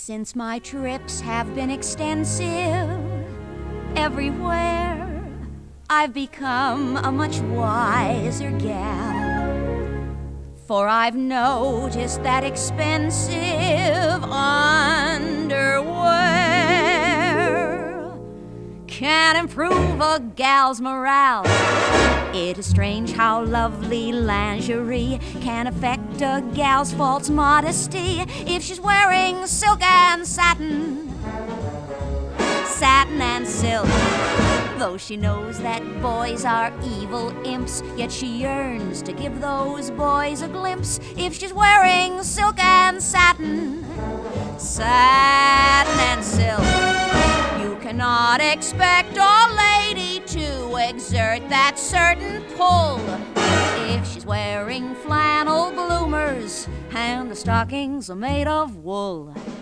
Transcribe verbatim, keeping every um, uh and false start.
Since my trips have been extensive everywhere, I've become a much wiser gal. For I've noticed that expensive underwear can improve a gal's morale. It is strange how lovely lingerie can affect a gal's false modesty if she's wearing silk and satin, satin and silk. Though she knows that boys are evil imps, yet she yearns to give those boys a glimpse if she's wearing silk and satin, satin and silk. You cannot expect a lady to exert that certain pull if she's wearing flannel bloomers and the stockings are made of wool.